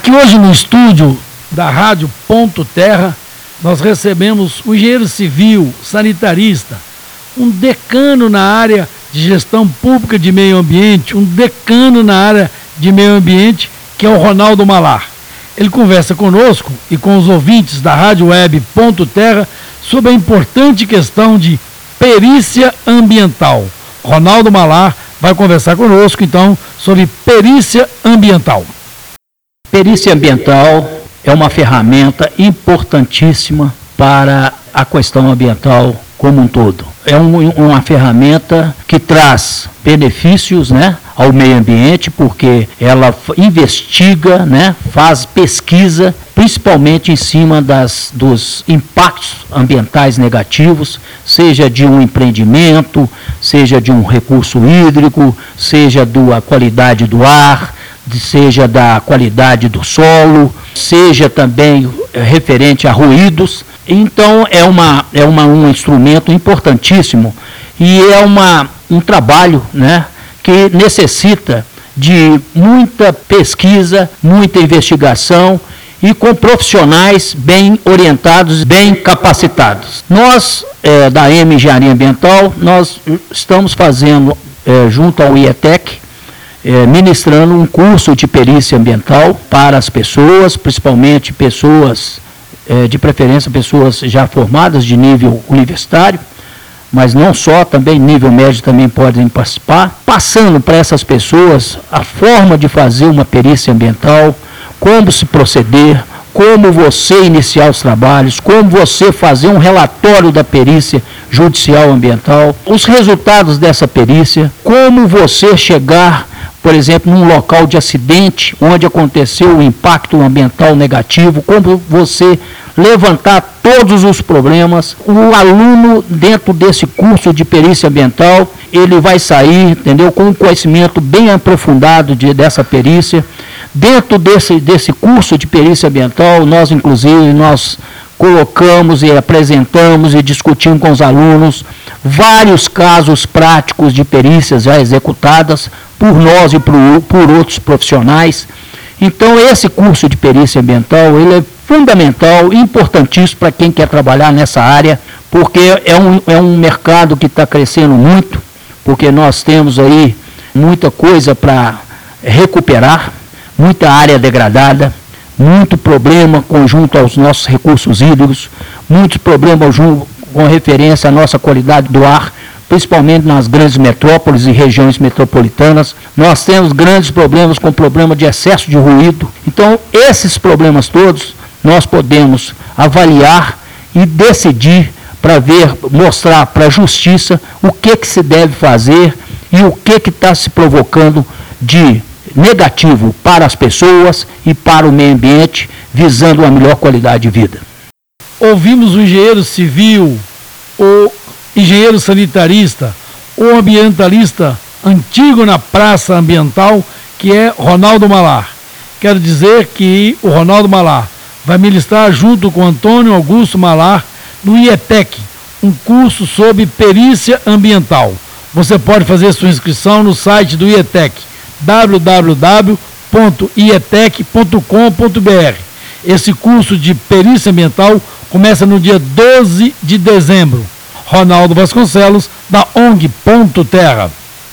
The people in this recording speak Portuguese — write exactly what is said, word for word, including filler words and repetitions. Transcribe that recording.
Aqui hoje no estúdio da Rádio Ponto Terra, nós recebemos o engenheiro civil, sanitarista, um decano na área de gestão pública de meio ambiente, um decano na área de meio ambiente, que é o Ronaldo Malar. Ele conversa conosco e com os ouvintes da Rádio Web Ponto Terra sobre a importante questão de perícia ambiental. Ronaldo Malar vai conversar conosco, então, sobre perícia ambiental. Perícia ambiental é uma ferramenta importantíssima para a questão ambiental como um todo. É um, uma ferramenta que traz benefícios, né, ao meio ambiente, porque ela investiga, né, faz pesquisa, principalmente em cima das, dos impactos ambientais negativos, seja de um empreendimento, seja de um recurso hídrico, seja da qualidade do ar, seja da qualidade do solo, seja também referente a ruídos. Então é, uma, é uma, um instrumento importantíssimo e é uma, um trabalho, né, que necessita de muita pesquisa, muita investigação e com profissionais bem orientados, bem capacitados. Nós, é, da M Engenharia Ambiental, nós estamos fazendo, é, junto ao I E T E C, É, ministrando um curso de perícia ambiental para as pessoas, principalmente pessoas, é, de preferência pessoas já formadas de nível universitário, mas não só, também nível médio também podem participar, passando para essas pessoas a forma de fazer uma perícia ambiental, como se proceder, como você iniciar os trabalhos, como você fazer um relatório da perícia judicial ambiental, os resultados dessa perícia, como você chegar, por exemplo, num local de acidente, onde aconteceu o impacto ambiental negativo, como você levantar todos os problemas. O aluno, dentro desse curso de perícia ambiental, ele vai sair, entendeu, com um conhecimento bem aprofundado de, dessa perícia. Dentro desse, desse curso de perícia ambiental, nós, inclusive, nós colocamos e apresentamos e discutimos com os alunos vários casos práticos de perícias já executadas por nós e por, por outros profissionais. Então, esse curso de perícia ambiental, ele é fundamental e importantíssimo para quem quer trabalhar nessa área, porque é um, é um mercado que está crescendo muito, porque nós temos aí muita coisa para recuperar, muita área degradada, muito problema conjunto aos nossos recursos hídricos, muitos problemas com referência à nossa qualidade do ar, principalmente nas grandes metrópoles e regiões metropolitanas. Nós temos grandes problemas com problema de excesso de ruído. Então, esses problemas todos, nós podemos avaliar e decidir para ver, mostrar para a justiça o que, que se deve fazer e o que que está se provocando de negativo para as pessoas e para o meio ambiente, visando uma melhor qualidade de vida. Ouvimos o engenheiro civil, o engenheiro sanitarista, o ambientalista antigo na praça ambiental, que é Ronaldo Malar. Quero dizer que o Ronaldo Malar vai ministrar junto com Antônio Augusto Malar no I E T E C, um curso sobre perícia ambiental. Você pode fazer sua inscrição no site do I E T E C, w w w ponto i e t e c ponto com ponto b r. Esse curso de perícia ambiental começa no dia doze de dezembro. Ronaldo Vasconcelos, da O N G Ponto Terra.